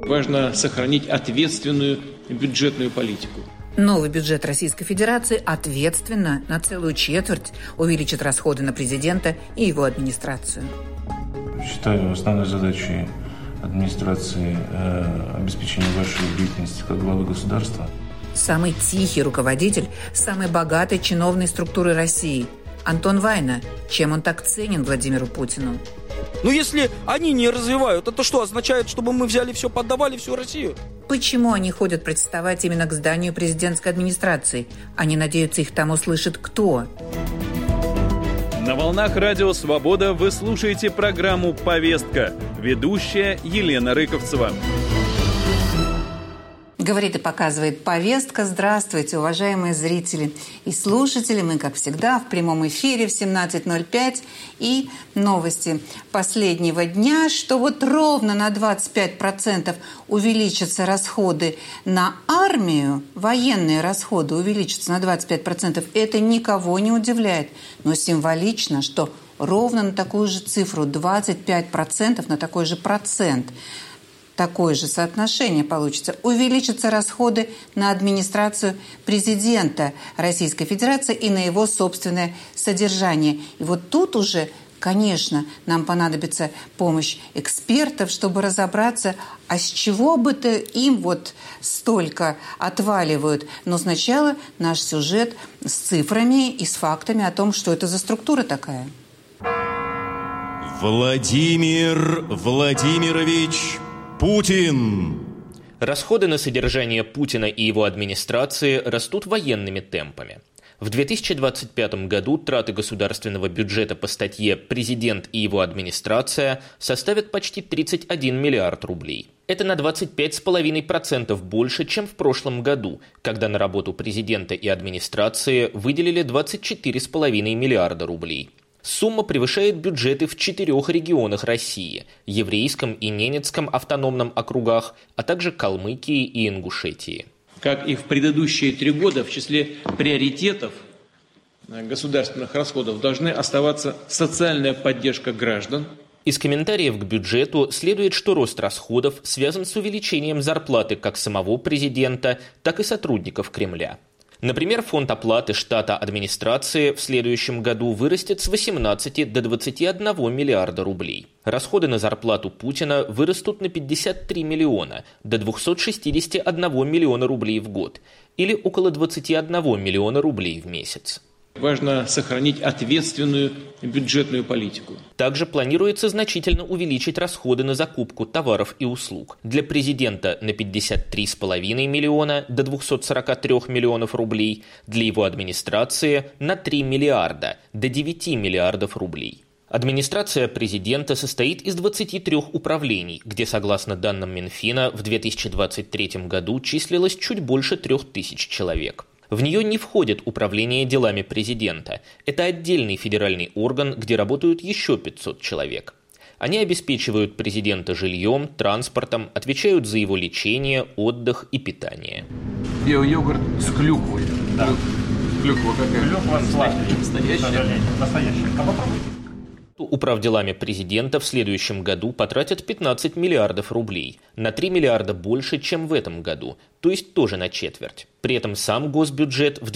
Важно сохранить ответственную бюджетную политику. Новый бюджет Российской Федерации ответственно на целую четверть увеличит расходы на президента и его администрацию. Считаю основной задачей администрации обеспечение вашей деятельности как главы государства. Самый тихий руководитель самой богатой чиновной структуры России – Антон Вайна. Чем он так ценен Владимиру Путину? Но если они не развивают, это что, означает, чтобы мы взяли все, поддавали всю Россию? Почему они ходят протестовать именно к зданию президентской администрации? Они надеются, их там услышит кто? На волнах Радио Свобода вы слушаете программу «Повестка». Ведущая Елена Рыковцева. Говорит и показывает «Повестка». Здравствуйте, уважаемые зрители и слушатели. Мы, как всегда, в прямом эфире в 17:05. И новости последнего дня, что вот ровно на 25% увеличатся расходы на армию, военные расходы увеличатся на 25%. Это никого не удивляет. Но символично, что ровно на такую же цифру, 25%, на такой же процент, такое же соотношение получится. Увеличатся расходы на администрацию президента Российской Федерации и на его собственное содержание. И вот тут уже, конечно, нам понадобится помощь экспертов, чтобы разобраться, а с чего бы-то им вот столько отваливают. Но сначала наш сюжет с цифрами и с фактами о том, что это за структура такая. Владимир Владимирович Путин. Расходы на содержание Путина и его администрации растут военными темпами. В 2025 году траты государственного бюджета по статье «Президент и его администрация» составят почти 31 миллиард рублей. Это на 25,5% больше, чем в прошлом году, когда на работу президента и администрации выделили 24,5 миллиарда рублей. Сумма превышает бюджеты в 4 регионах России – Еврейском и Ненецком автономном округах, а также Калмыкии и Ингушетии. Как и в предыдущие 3 года, в числе приоритетов государственных расходов должны оставаться социальная поддержка граждан. Из комментариев к бюджету следует, что рост расходов связан с увеличением зарплаты как самого президента, так и сотрудников Кремля. Например, фонд оплаты штата администрации в следующем году вырастет с 18 до 21 миллиарда рублей. Расходы на зарплату Путина вырастут на 53 миллиона, до 261 миллиона рублей в год, или около 21 миллиона рублей в месяц. Важно сохранить ответственную бюджетную политику. Также планируется значительно увеличить расходы на закупку товаров и услуг. Для президента на 53,5 миллиона до 243 миллионов рублей, для его администрации на 3 миллиарда до 9 миллиардов рублей. Администрация президента состоит из 23 управлений, где, согласно данным Минфина, в 2023 году числилось чуть больше 3000 человек. В нее не входит управление делами президента. Это отдельный федеральный орган, где работают еще 500 человек. Они обеспечивают президента жильем, транспортом, отвечают за его лечение, отдых и питание. Биойогурт с клюквой. Да. Клюква какая? Клюква сладкая. Настоящая? Настоящая. А попробуйте. Управделами президента в следующем году потратят 15 миллиардов рублей, на 3 миллиарда больше, чем в этом году, то есть тоже на четверть. При этом сам госбюджет в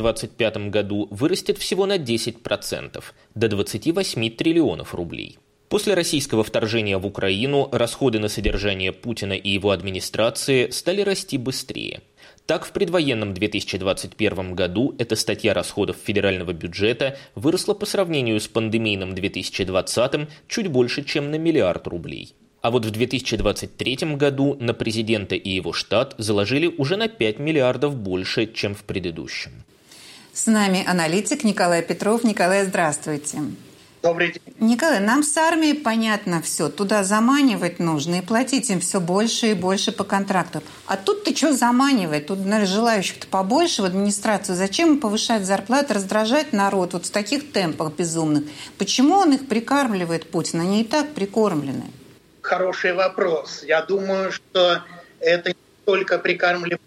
2025 году вырастет всего на 10%, до 28 триллионов рублей. После российского вторжения в Украину расходы на содержание Путина и его администрации стали расти быстрее. Так, в предвоенном 2021 году эта статья расходов федерального бюджета выросла по сравнению с пандемийным 2020 чуть больше, чем на миллиард рублей. А вот в 2023 году на президента и его штат заложили уже на 5 миллиардов больше, чем в предыдущем. С нами аналитик Николай Петров. Николай, здравствуйте. Добрый день. Николай, нам с армией понятно все. Туда заманивать нужно и платить им все больше и больше по контракту. А тут ты что заманивать? Тут, наверное, желающих-то побольше в администрацию. Зачем им повышать зарплаты, раздражать народ вот в таких темпах безумных? Почему он их прикармливает, Путин? Они и так прикормлены. Хороший вопрос. Я думаю, что это не только прикармливание,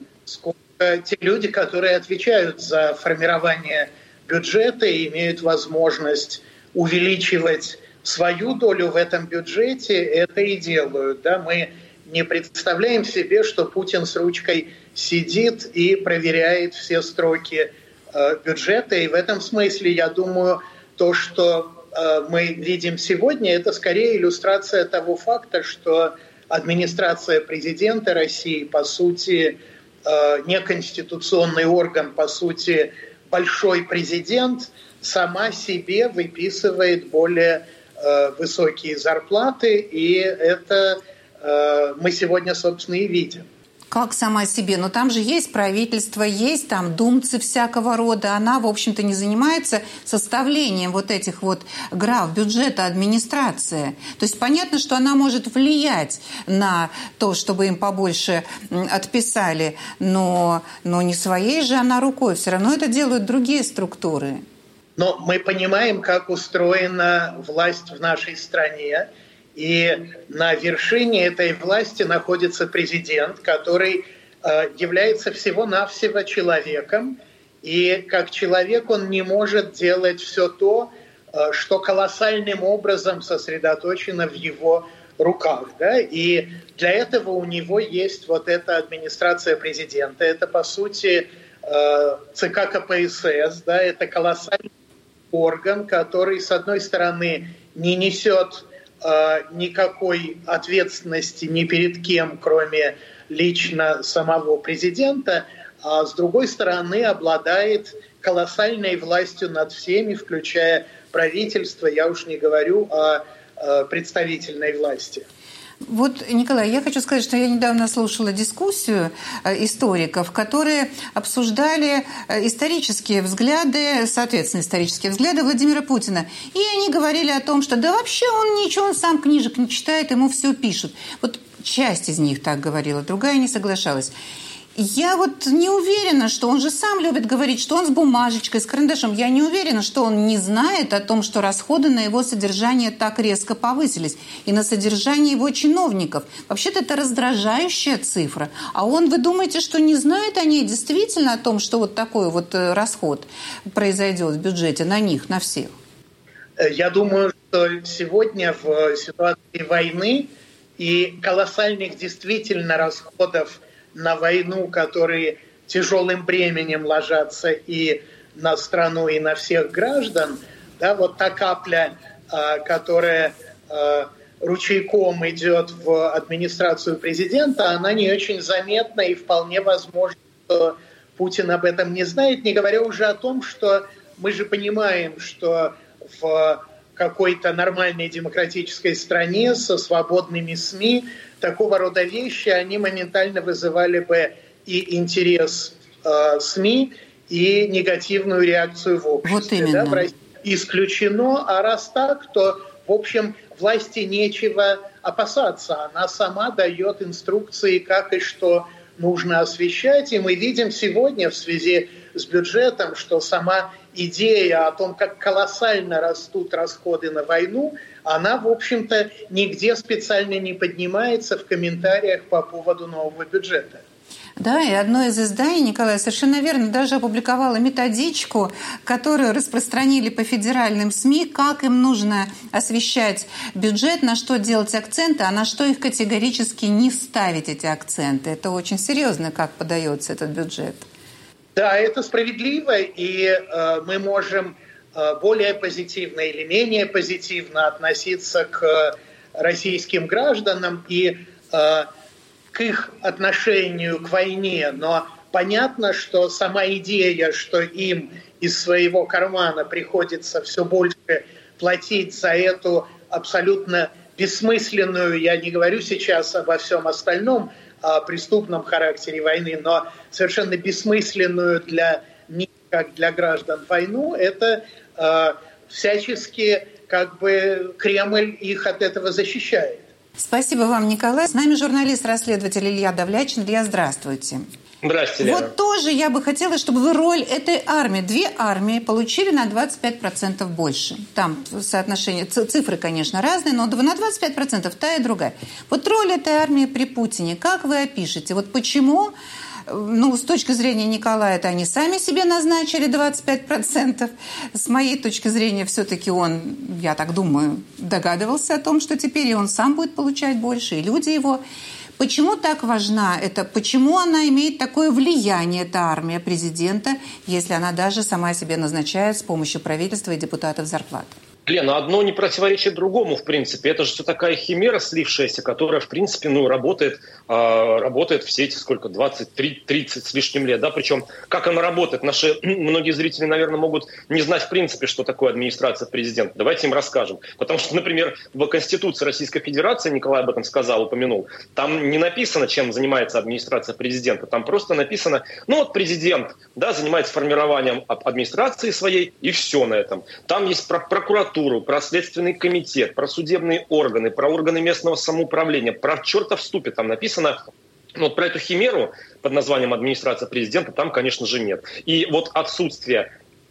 сколько те люди, которые отвечают за формирование бюджета и имеют возможность увеличивать свою долю в этом бюджете, это и делают. Да? Мы не представляем себе, что Путин с ручкой сидит и проверяет все строки бюджета. И в этом смысле, я думаю, то, что мы видим сегодня, это скорее иллюстрация того факта, что администрация президента России, по сути, неконституционный орган, по сути, большой президент, сама себе выписывает более высокие зарплаты, и это мы сегодня, собственно, и видим. Как сама себе? Но там же есть правительство, есть там думцы всякого рода. Она, в общем-то, не занимается составлением вот этих вот граф бюджета администрации. То есть понятно, что она может влиять на то, чтобы им побольше отписали, но не своей же она рукой. Все равно это делают другие структуры. Но мы понимаем, как устроена власть в нашей стране. И на вершине этой власти находится президент, который является всего-навсего человеком. И как человек он не может делать все то, что колоссальным образом сосредоточено в его руках. Да? И для этого у него есть вот эта администрация президента. Это, по сути, ЦК КПСС. Да? Это колоссальный орган, который, с одной стороны, не несет никакой ответственности ни перед кем, кроме лично самого президента, а с другой стороны обладает колоссальной властью над всеми, включая правительство, я уж не говорю о представительной власти. Вот, Николай, я хочу сказать, что я недавно слушала дискуссию историков, которые обсуждали исторические взгляды, соответственно, исторические взгляды Владимира Путина. И они говорили о том, что да вообще он ничего, он сам книжек не читает, ему все пишут. Вот часть из них так говорила, другая не соглашалась. Я вот не уверена, что он же сам любит говорить, что он с бумажечкой, с карандашом. Я не уверена, что он не знает о том, что расходы на его содержание так резко повысились. И на содержание его чиновников. Вообще-то это раздражающая цифра. А он, вы думаете, что не знает о ней действительно, о том, что вот такой вот расход произойдет в бюджете на них, на всех? Я думаю, что сегодня в ситуации войны и колоссальных действительно расходов на войну, которые тяжелым бременем ложатся и на страну, и на всех граждан, да, вот та капля, которая ручейком идет в администрацию президента, она не очень заметна, и вполне возможно, что Путин об этом не знает, не говоря уже о том, что мы же понимаем, что в какой-то нормальной демократической стране со свободными СМИ такого рода вещи, они моментально вызывали бы и интерес СМИ, и негативную реакцию в обществе. Вот именно. Да, в России исключено, а раз так, то, в общем, власти нечего опасаться. Она сама дает инструкции, как и что нужно освещать. И мы видим сегодня в связи с бюджетом, что сама идея о том, как колоссально растут расходы на войну, она, в общем-то, нигде специально не поднимается в комментариях по поводу нового бюджета. Да, и одно из изданий, Николай, совершенно верно, даже опубликовало методичку, которую распространили по федеральным СМИ, как им нужно освещать бюджет, на что делать акценты, а на что их категорически не ставить, эти акценты. Это очень серьезно, как подается этот бюджет. Да, это справедливо, и мы можем более позитивно или менее позитивно относиться к российским гражданам и к их отношению к войне. Но понятно, что сама идея, что им из своего кармана приходится все больше платить за эту абсолютно бессмысленную, я не говорю сейчас обо всем остальном, о преступном характере войны, но совершенно бессмысленную для них, как для граждан, войну, это всячески как бы Кремль их от этого защищает. Спасибо вам, Николай. С нами журналист-расследователь Илья Давлячин. Илья, здравствуйте. Здравствуйте, Лена. Вот тоже я бы хотела, чтобы вы роль этой армии, 2 армии, получили на 25% больше. Там соотношение, цифры, конечно, разные, но на 25% та и другая. Вот роль этой армии при Путине, как вы опишете? Вот почему, с точки зрения Николая, это они сами себе назначили 25%. С моей точки зрения, все-таки он, я так думаю, догадывался о том, что теперь и он сам будет получать больше, и люди его. Почему так важна это? Почему она имеет такое влияние, эта армия президента, если она даже сама себе назначает с помощью правительства и депутатов зарплаты? Лена, одно не противоречит другому, в принципе. Это же все такая химера слившаяся, которая, в принципе, работает все эти 30 с лишним лет. Да? Причем, как она работает, многие зрители, наверное, могут не знать, в принципе, что такое администрация президента. Давайте им расскажем. Потому что, например, в Конституции Российской Федерации, Николай об этом сказал, упомянул, там не написано, чем занимается администрация президента. Там просто написано, президент занимается формированием администрации своей, и все на этом. Там есть прокуратура, про Следственный комитет, про судебные органы, про органы местного самоуправления, про черта в ступе там написано. Про эту химеру под названием администрация президента там, конечно же, нет. И отсутствие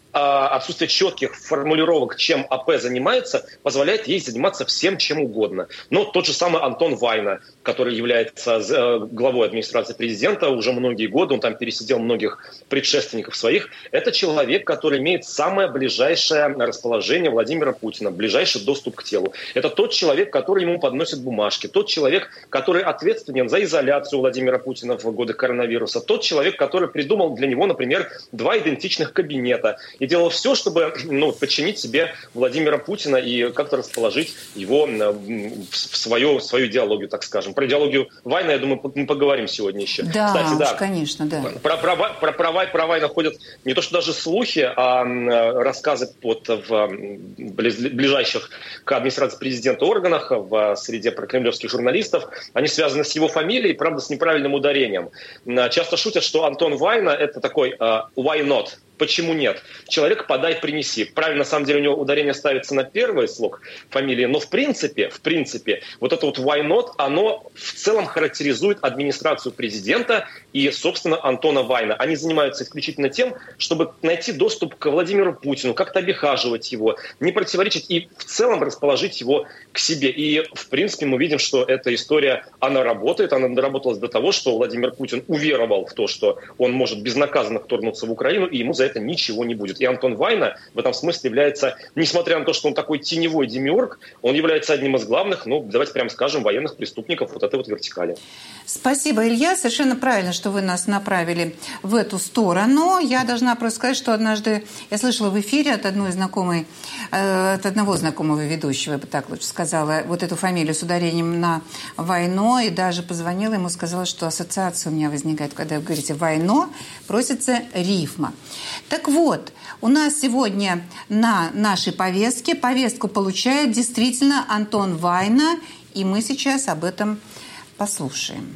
четких формулировок, чем АП занимается, позволяет ей заниматься всем, чем угодно. Тот же самый Антон Вайна, который является главой администрации президента уже многие годы, он там пересидел многих предшественников своих, это человек, который имеет самое ближайшее расположение Владимира Путина, ближайший доступ к телу. Это тот человек, который ему подносит бумажки, тот человек, который ответственен за изоляцию Владимира Путина в годы коронавируса, тот человек, который придумал для него, например, 2 идентичных кабинета, и делал все, чтобы подчинить себе Владимира Путина и как-то расположить его в свою идеологию, так скажем. Про идеологию Вайна, я думаю, мы поговорим сегодня еще. Да, кстати, да. Конечно, да. Про Вайна ходят не то что даже слухи, а рассказы в ближайших к администрации президента органах, в среде прокремлевских журналистов. Они связаны с его фамилией, правда, с неправильным ударением. Часто шутят, что Антон Вайна – это такой «why not?». Почему нет? Человек подай, принеси. Правильно, на самом деле, у него ударение ставится на первый слог фамилии, но в принципе, это why not, оно в целом характеризует администрацию президента и, собственно, Антона Вайна. Они занимаются исключительно тем, чтобы найти доступ к Владимиру Путину, как-то обихаживать его, не противоречить и в целом расположить его к себе. И, в принципе, мы видим, что эта история, она работает, она доработалась до того, что Владимир Путин уверовал в то, что он может безнаказанно вторгнуться в Украину, и ему за это ничего не будет. И Антон Вайна в этом смысле является, несмотря на то, что он такой теневой демиург, он является одним из главных, давайте прямо скажем, военных преступников этой вертикали. Спасибо, Илья. Совершенно правильно, что вы нас направили в эту сторону. Я должна просто сказать, что однажды я слышала в эфире от одного знакомого ведущего, я бы так лучше сказала, эту фамилию с ударением на Вайно, и даже позвонила ему, сказала, что ассоциация у меня возникает, когда вы говорите «Вайно», просится рифма. Так вот, у нас сегодня на нашей повестке повестку получает действительно Антон Вайна, и мы сейчас об этом послушаем.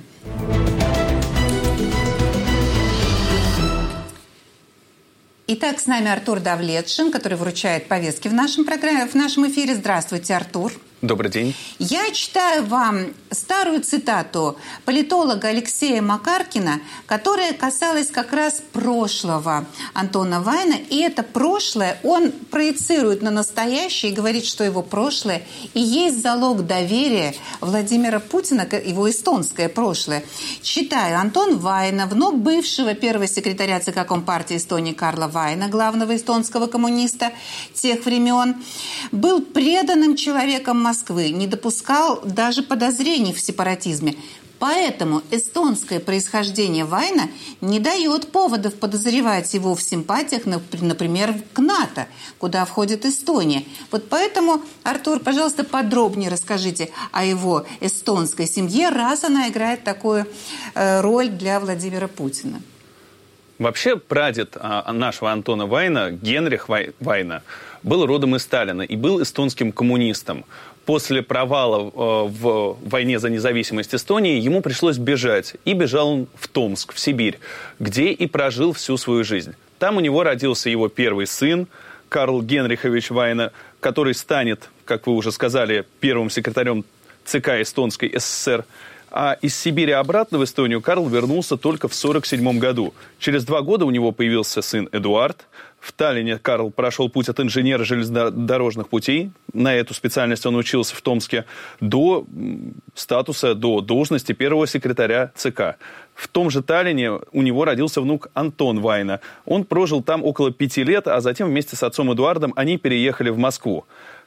Итак, с нами Артур Давлетшин, который вручает повестки в нашем эфире. Здравствуйте, Артур. Добрый день. Я читаю вам старую цитату политолога Алексея Макаркина, которая касалась как раз прошлого Антона Вайна. И это прошлое он проецирует на настоящее и говорит, что его прошлое и есть залог доверия Владимира Путина, его эстонское прошлое. Читаю. Антон Вайна, внук бывшего первого секретаря ЦК Компартии Эстонии Карла Вайна, главного эстонского коммуниста тех времен, был преданным человеком Москвы, не допускал даже подозрений в сепаратизме. Поэтому эстонское происхождение Вайна не дает поводов подозревать его в симпатиях, например, к НАТО, куда входит Эстония. Поэтому, Артур, пожалуйста, подробнее расскажите о его эстонской семье, раз она играет такую роль для Владимира Путина. Вообще, прадед нашего Антона Вайна, Генрих Вайна, был родом из Сталина и был эстонским коммунистом. После провала в войне за независимость Эстонии ему пришлось бежать. И бежал он в Томск, в Сибирь, где и прожил всю свою жизнь. Там у него родился его первый сын, Карл Генрихович Вайна, который станет, как вы уже сказали, первым секретарем ЦК Эстонской ССР. А из Сибири обратно в Эстонию Карл вернулся только в 1947 году. Через 2 года у него появился сын Эдуард. В Таллине Карл прошел путь от инженера железнодорожных путей. На эту специальность он учился в Томске до статуса, до должности первого секретаря ЦК. В том же Таллине у него родился внук Антон Вайна. Он прожил там около 5 лет, а затем вместе с отцом Эдуардом они переехали в Москву.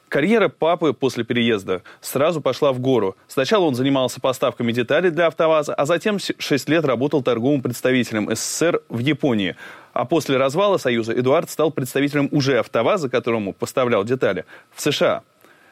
Карьера папы после переезда сразу пошла в гору. Сначала он занимался поставками деталей для АвтоВАЗа, а затем 6 лет работал торговым представителем СССР в Японии. А после развала Союза Эдуард стал представителем уже АвтоВАЗа, которому поставлял детали, в США.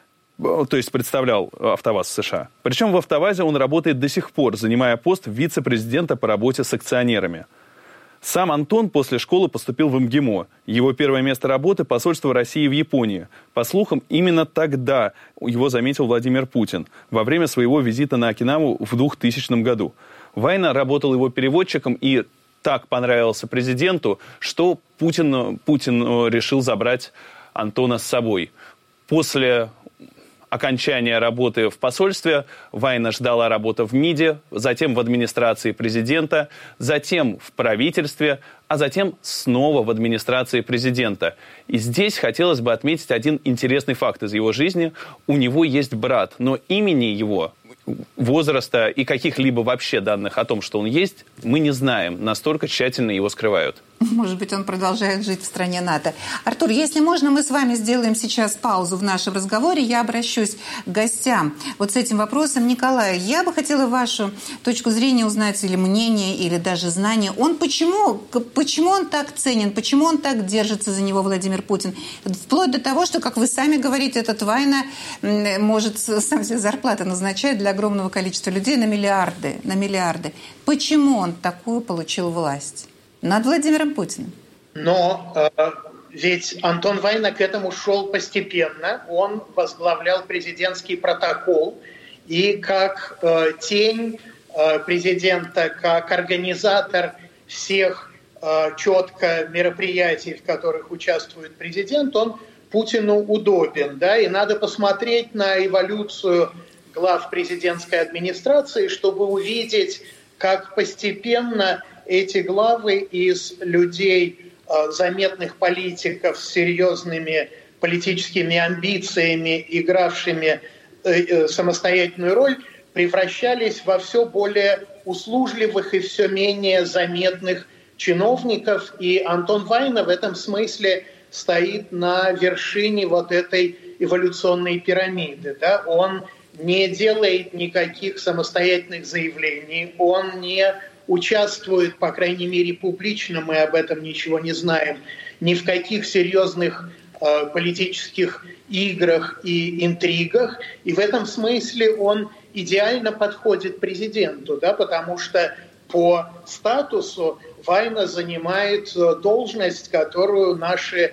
То есть представлял АвтоВАЗ в США. Причем в АвтоВАЗе он работает до сих пор, занимая пост вице-президента по работе с акционерами. Сам Антон после школы поступил в МГИМО. Его первое место работы – посольство России в Японии. По слухам, именно тогда его заметил Владимир Путин во время своего визита на Окинаву в 2000 году. Вайна работал его переводчиком и так понравился президенту, что Путин решил забрать Антона с собой. После окончания работы в посольстве Вайна ждала работа в МИДе, затем в администрации президента, затем в правительстве, а затем снова в администрации президента. И здесь хотелось бы отметить один интересный факт из его жизни. У него есть брат, но имени его, возраста и каких-либо вообще данных о том, что он есть, мы не знаем. Настолько тщательно его скрывают. Может быть, он продолжает жить в стране НАТО. Артур, если можно, мы с вами сделаем сейчас паузу в нашем разговоре. Я обращусь к гостям вот с этим вопросом. Николай, я бы хотела вашу точку зрения узнать, или мнение, или даже знание. Почему он так ценен, почему он так держится за него, Владимир Путин? Вплоть до того, что, как вы сами говорите, этот Вайна может сам себе зарплату назначать для огромного количества людей на миллиарды. Почему он такую получил власть над Владимиром Путиным? Но ведь Антон Вайна к этому шел постепенно. Он возглавлял президентский протокол. И как тень президента, как организатор всех четко мероприятий, в которых участвует президент, он Путину удобен. Да? И надо посмотреть на эволюцию глав президентской администрации, чтобы увидеть, как постепенно эти главы из людей, заметных политиков с серьезными политическими амбициями, игравшими самостоятельную роль, превращались во все более услужливых и все менее заметных чиновников. И Антон Вайна в этом смысле стоит на вершине вот этой эволюционной пирамиды. Да? Он не делает никаких самостоятельных заявлений, он не участвует, по крайней мере, публично, мы об этом ничего не знаем, ни в каких серьезных политических играх и интригах. И в этом смысле он идеально подходит президенту, да, потому что по статусу Вайна занимает должность, которую наши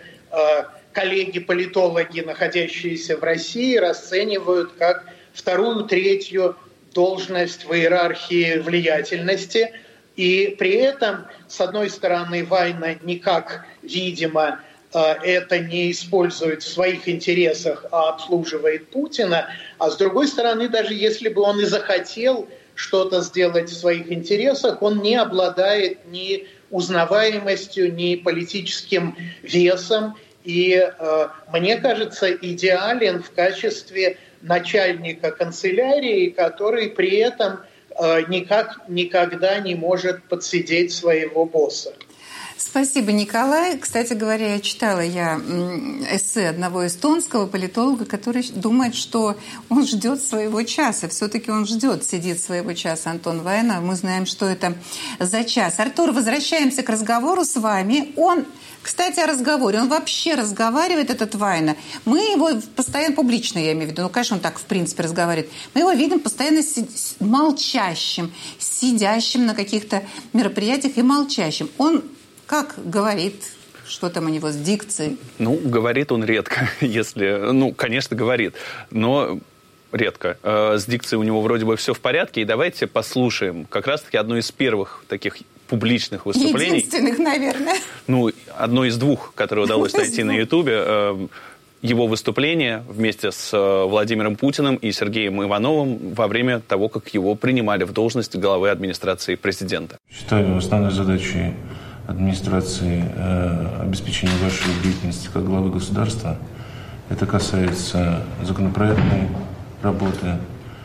коллеги-политологи, находящиеся в России, расценивают как вторую, третью должность в иерархии влиятельности. И при этом, с одной стороны, Вайна никак, видимо, это не использует в своих интересах, а обслуживает Путина. А с другой стороны, даже если бы он и захотел что-то сделать в своих интересах, он не обладает ни узнаваемостью, ни политическим весом. И, мне кажется, идеален в качестве начальника канцелярии, который при этом никогда не может подсидеть своего босса. Спасибо, Николай. Кстати говоря, читала эссе одного эстонского политолога, который думает, что он ждет своего часа. Все-таки он сидит своего часа, Антон Вайна. Мы знаем, что это за час. Артур, возвращаемся к разговору с вами. Кстати, о разговоре. Он вообще разговаривает, этот Вайна. Мы его постоянно, публично я имею в виду, конечно, он так, в принципе, разговаривает. Мы его видим постоянно молчащим, сидящим на каких-то мероприятиях и молчащим. Он как говорит, что там у него с дикцией? Говорит он редко, конечно, говорит, но редко. С дикцией у него вроде бы все в порядке, и давайте послушаем как раз-таки одно из первых таких публичных выступлений. Единственных, наверное. Одно из двух, которое удалось найти на Ютубе. Его выступление вместе с Владимиром Путиным и Сергеем Ивановым во время того, как его принимали в должность главы администрации президента. Считаю основной задачей администрации обеспечения вашей деятельности как главы государства. Это касается законопроектной работы,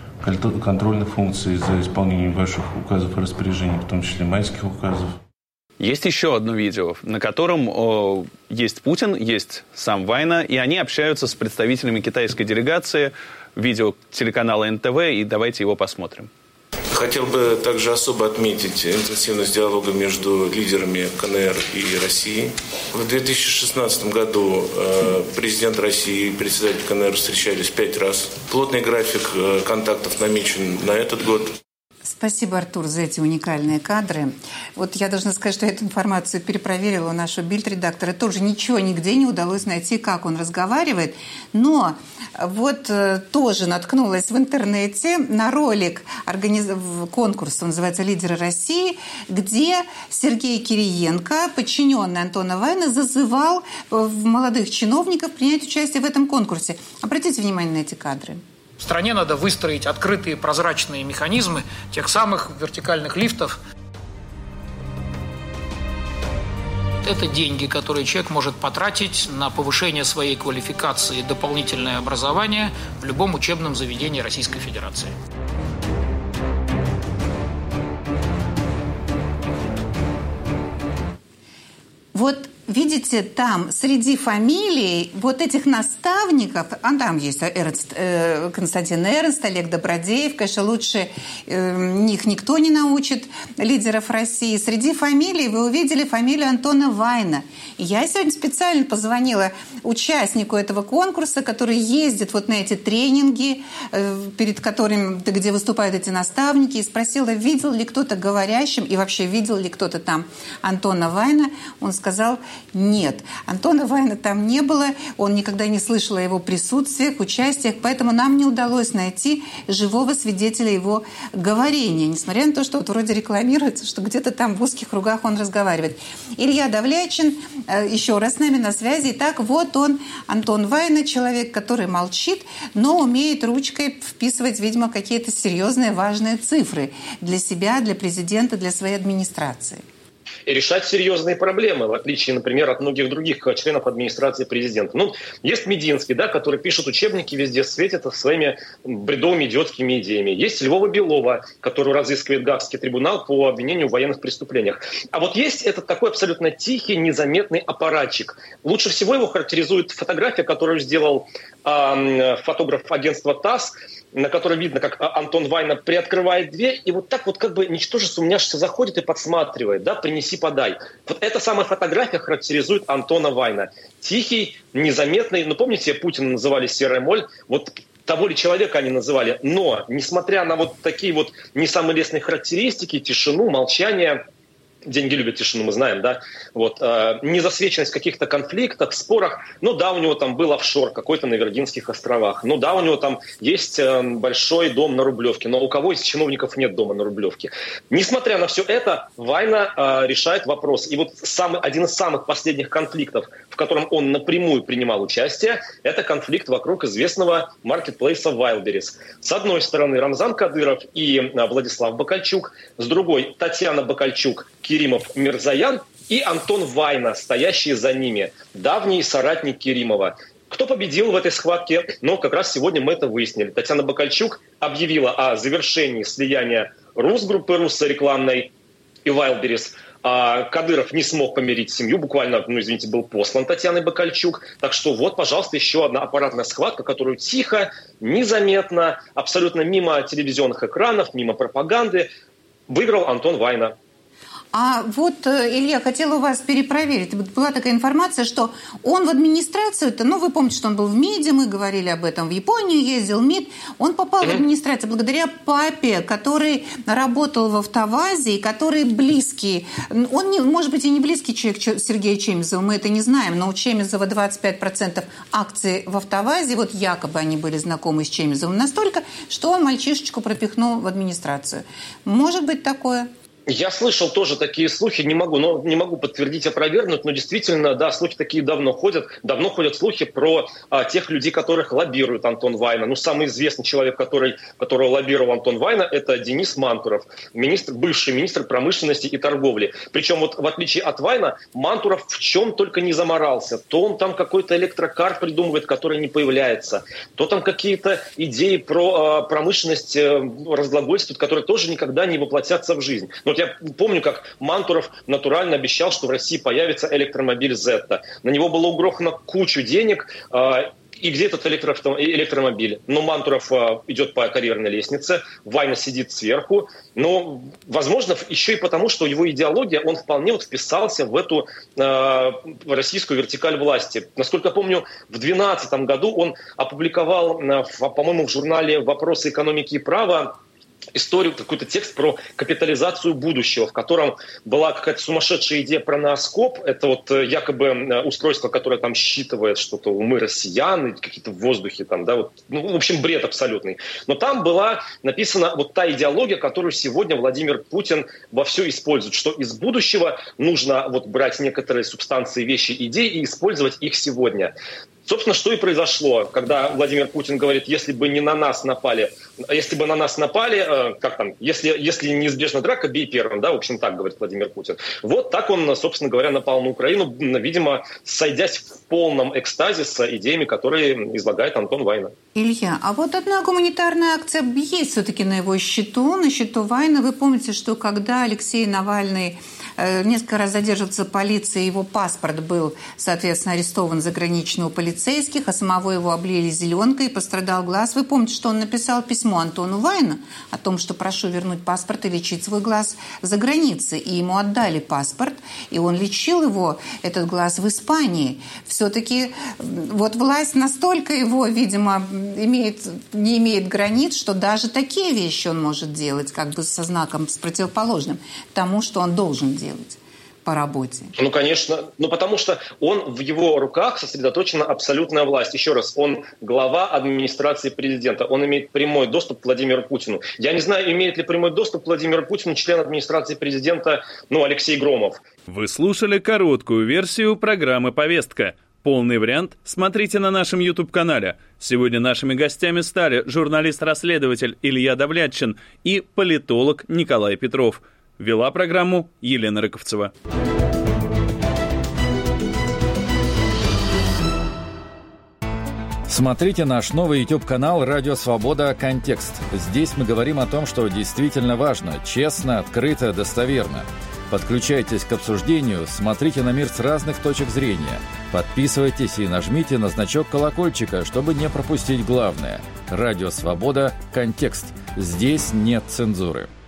контрольных функций за исполнением ваших указов и распоряжений, в том числе майских указов. Есть еще одно видео, на котором есть Путин, есть сам Вайна, и они общаются с представителями китайской делегации, видео телеканала НТВ, и давайте его посмотрим. Хотел бы также особо отметить интенсивность диалога между лидерами КНР и России. В 2016 году президент России и председатель КНР встречались 5 раз. Плотный график контактов намечен на этот год. Спасибо, Артур, за эти уникальные кадры. Вот я должна сказать, что эту информацию перепроверила у нашего бильд-редактора. Тоже ничего нигде не удалось найти, как он разговаривает. Но вот тоже наткнулась в интернете на ролик конкурса, он называется «Лидеры России», где Сергей Кириенко, подчиненный Антона Вайна, зазывал молодых чиновников принять участие в этом конкурсе. Обратите внимание на эти кадры. В стране надо выстроить открытые прозрачные механизмы тех самых вертикальных лифтов. Это деньги, которые человек может потратить на повышение своей квалификации, дополнительное образование в любом учебном заведении Российской Федерации. Вот видите, там среди фамилий вот этих наставников, там есть Константин Эрнст, Олег Добродеев, конечно, лучше них никто не научит, лидеров России. Среди фамилий вы увидели фамилию Антона Вайна. И я сегодня специально позвонила участнику этого конкурса, который ездит вот на эти тренинги, перед которыми, где выступают эти наставники, и спросила, видел ли кто-то говорящим, и вообще видел ли кто-то там Антона Вайна. Он сказал, нет, Антона Вайна там не было, он никогда не слышал о его присутствиях, участиях, поэтому нам не удалось найти живого свидетеля его говорения, несмотря на то, что вот вроде рекламируется, что где-то там в узких кругах он разговаривает. Илья Давлячин еще раз с нами на связи. Итак, вот он, Антон Вайна, человек, который молчит, но умеет ручкой вписывать, видимо, какие-то серьезные, важные цифры для себя, для президента, для своей администрации. И решать серьезные проблемы, в отличие, например, от многих других членов администрации президента. Ну, есть Мединский, да, который пишет учебники, везде светит своими бредовыми идиотскими идеями. Есть Львова-Белова, которую разыскивает Гаагский трибунал по обвинению в военных преступлениях. А вот есть этот такой абсолютно тихий, незаметный аппаратчик. Лучше всего его характеризует фотография, которую сделал фотограф агентства ТАСС, на которой видно, как Антон Вайна приоткрывает дверь и вот так вот как бы ничтоже сумняшися заходит и подсматривает, да, принеси, подай. Вот эта самая фотография характеризует Антона Вайна. Тихий, незаметный, ну помните, Путина называли серая моль, вот того ли человека они называли, но несмотря на вот такие вот не самые лестные характеристики, тишину, молчание, деньги любят тишину, мы знаем, да, вот, незасвеченность в каких-то конфликтах, спорах, ну да, у него там был офшор какой-то на Виргинских островах, ну да, у него там есть большой дом на Рублевке, но у кого из чиновников нет дома на Рублевке? Несмотря на все это, Вайна решает вопрос. И вот один из самых последних конфликтов, в котором он напрямую принимал участие, это конфликт вокруг известного маркетплейса Wildberries. С одной стороны Рамзан Кадыров и Владислав Бакальчук, с другой Татьяна Бакальчук, Керимов, Мирзоян и Антон Вайна, стоящие за ними, давний соратник Керимова. Кто победил в этой схватке? Ну, как раз сегодня мы это выяснили. Татьяна Бакальчук объявила о завершении слияния Русгруппы русско-рекламной и Wildberries. А Кадыров не смог помирить семью, буквально, был послан Татьяной Бакальчук. Так что вот, пожалуйста, еще одна аппаратная схватка, которую тихо, незаметно, абсолютно мимо телевизионных экранов, мимо пропаганды выиграл Антон Вайна. А вот, Илья, хотела у вас перепроверить. Была такая информация, что он в администрацию-то, вы помните, что он был в МИДе, мы говорили об этом, в Японию ездил, МИД. Он попал в администрацию благодаря папе, который работал в «АвтоВАЗе», и который близкий. Он, может быть, и не близкий человек Сергея Чемизова, мы это не знаем, но у Чемизова 25% акций в «АвтоВАЗе», вот якобы они были знакомы с Чемизовым настолько, что он мальчишечку пропихнул в администрацию. Может быть такое? Я слышал тоже такие слухи, не могу подтвердить, опровергнуть, но действительно, да, слухи такие давно ходят слухи про тех людей, которых лоббирует Антон Вайна. Самый известный человек, которого лоббировал Антон Вайна, это Денис Мантуров, бывший министр промышленности и торговли. Причем вот в отличие от Вайна, Мантуров в чем только не заморался. То он там какой-то электрокар придумывает, который не появляется, то там какие-то идеи про промышленность разглагольствуют, которые тоже никогда не воплотятся в жизнь. Но вот я помню, как Мантуров натурально обещал, что в России появится электромобиль Zeta. На него было угрохано кучу денег, и где этот электромобиль? Но Мантуров идет по карьерной лестнице, Вайна сидит сверху. Но, возможно, еще и потому, что его идеология, он вполне вписался в эту российскую вертикаль власти. Насколько я помню, в 2012 году он опубликовал, по-моему, в журнале «Вопросы экономики и права» историю, какой-то текст про капитализацию будущего, в котором была какая-то сумасшедшая идея про нооскоп. Это вот якобы устройство, которое там считывает что-то, умы россиян, какие-то в воздухе там, да, вот, ну, в общем, бред абсолютный. Но там была написана вот та идеология, которую сегодня Владимир Путин вовсю использует, что из будущего нужно вот брать некоторые субстанции, вещи, идеи и использовать их сегодня. Собственно, что и произошло, когда Владимир Путин говорит, если бы не на нас напали, если бы на нас напали, как там, если неизбежна драка, бей первым, да, в общем, так говорит Владимир Путин. Вот так он, собственно говоря, напал на Украину, видимо, сойдясь в полном экстазе с идеями, которые излагает Антон Вайна. Илья, а вот одна гуманитарная акция есть все-таки на его счету, на счету Вайна. Вы помните, что когда Алексей Навальный несколько раз задерживался полицией, его паспорт был, соответственно, арестован загранично у полицейских, а самого его облили зеленкой, и пострадал глаз. Вы помните, что он написал письмо Антону Вайну о том, что прошу вернуть паспорт и лечить свой глаз за границей. И ему отдали паспорт, и он лечил его, этот глаз, в Испании. Все-таки вот власть настолько его, видимо, не имеет границ, что даже такие вещи он может делать, как бы со знаком, с противоположным тому, что он должен делать по работе. Ну, конечно. Ну, потому что в его руках сосредоточена абсолютная власть. Еще раз, он глава администрации президента. Он имеет прямой доступ к Владимиру Путину. Я не знаю, имеет ли прямой доступ к Владимиру Путину член администрации президента, Алексей Громов. Вы слушали короткую версию программы «Повестка». Полный вариант смотрите на нашем YouTube-канале. Сегодня нашими гостями стали журналист-расследователь Илья Давлятчин и политолог Николай Петров. Вела программу Елена Рыковцева. Смотрите наш новый YouTube-канал «Радио Свобода. Контекст». Здесь мы говорим о том, что действительно важно, честно, открыто, достоверно. Подключайтесь к обсуждению, смотрите на мир с разных точек зрения. Подписывайтесь и нажмите на значок колокольчика, чтобы не пропустить главное. «Радио Свобода. Контекст». Здесь нет цензуры.